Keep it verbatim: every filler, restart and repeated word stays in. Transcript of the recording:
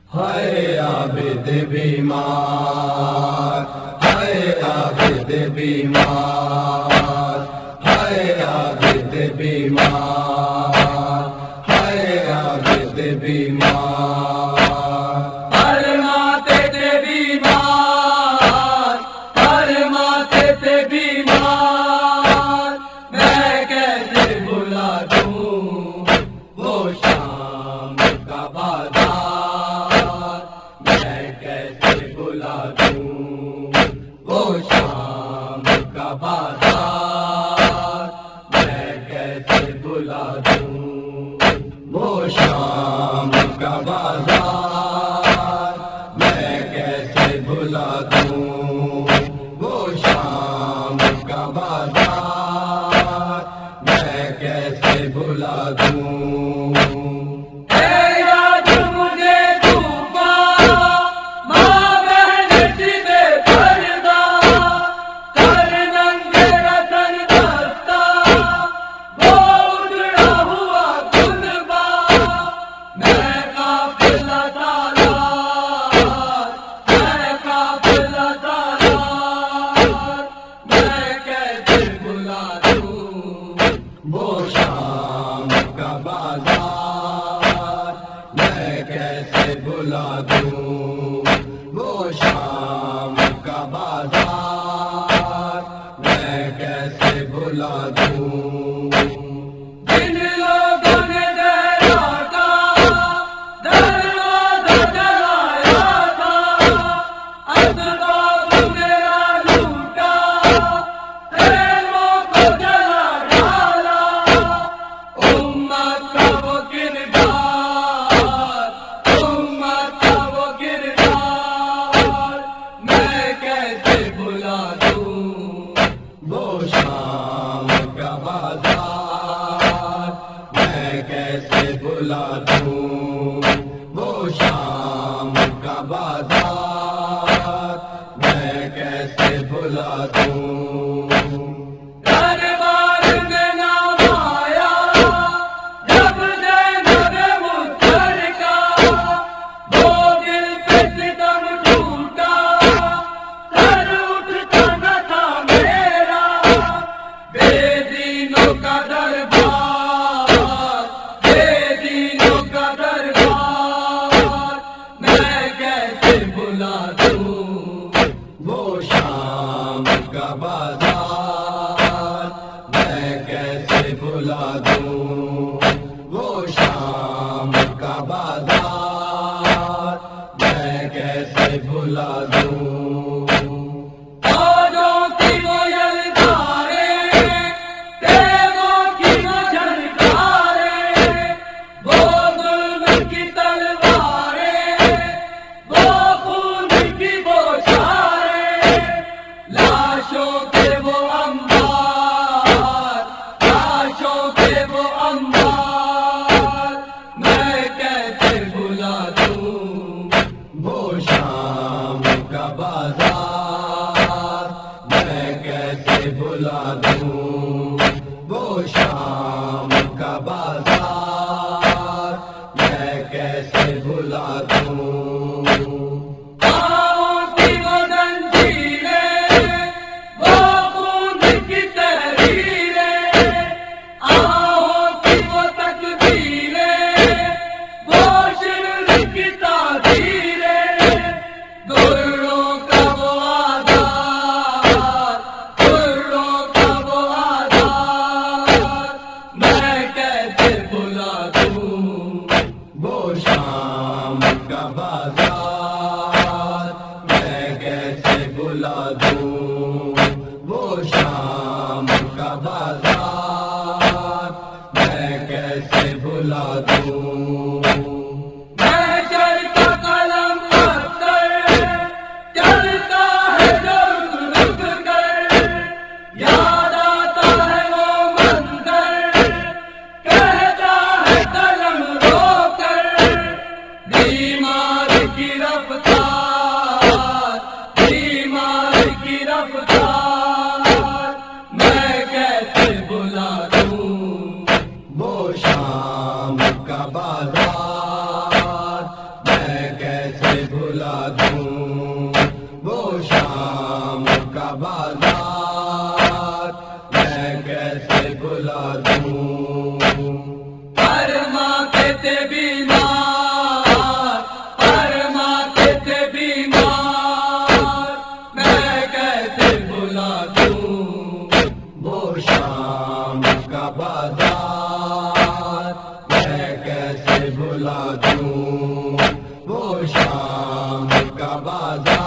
ہائے عابد بیمار، ہائے عابد بیمار، ہائے عابد بیمار، ہائے عابد بیمار، فرماتے تھے بیمار، فرماتے تھے بیمار، میں کیسے بھلا دوں وہ شام کا بازار، میں کیسے بھلا دوں وہ شام کا بازار، میں کیسے بھلا دوں وہ شام کا بازار، میں کیسے بھلا دوں وہ شام کا بازار، میں کیسے بھلا دوں۔ اے یاد مجھے طوفان، ماں بہن بے پردہ، سر ننگے رسن دستہ، وہ اجڑا ہوا کلبہ، میں قافلہ سالار، میں قافلہ سالار، میں کیسے بھلا دوں وہ شام کا بازار، میں کیسے بھلا دوں وہ شام کا بازار، میں کیسے بھلا دوں۔ جن لوگوں نے زہرا کا دروازہ جلایا تھا، اسباب میرا لوٹا، خیموں کو جلا ڈالا، امت کا وہ کردار، امت کا وہ کردار، میں کیسے بھلا دوں وہ شام کا بازار، میں کیسے بھلا دوں وہ شام کا بازار، میں کیسے بھلا دوں۔ دربار میں نام آیا جب زینب مظفر کا، وہ دل پہ ستم ٹوٹا، سر اٹھتا نہ تھا میرا، بے دینوں کا دربار، بے دینوں کا دربار، میں کیسے بھلا دوں وہ شام کا بازار، میں کیسے بھلا دوں وہ شام کا بازار، میں کیسے بھلا دوں۔ فوجوں کی وہ یلغاریں، تیغوں کی وہ جھنکاریں، وہ ظلم کی تلواریں، وہ خون کی بوچھاریں، لاشوں کے وہ انبار، لاشوں کے وہ انبار، میں کیسے بھلا دوں وہ شام کا بازار، میں کیسے بھلا دوں وہ شام کا بازار، میں کیسے بھلا دوں۔ پاؤں کی وہ زنجیریں، وہ خون کی تحریریں، آہوں کی وہ تکبیریں، وہ شرک کی تعبیریں، دروں کا وہ آذان، دروں کا وہ آذان، میں کیسے بھلا دوں وہ شام کا بازار، میں کیسے بھلا دوں وہ شام کا بازار، میں کیسے بھلا دوں۔ محشر کا قلم پتھر چلتا ہے جو رک رک کر، یاد آتا ہے وہ منظر، کہتا ہے قلم رو کر، بیمار کی رفتار، بیمار کی رفتار، میں کیسے بھلا دوں وہ شام کا بازار، میں کیسے بلا دوں وہ شام کا بازار میں کیسے بلا دوں ہر ماں کے تھے بیمار ہر ماں کے تھے بیمار میں کیسے بلا دوں وہ شام کا بازار میں کیسے بلا دوں وہ شام کا بازار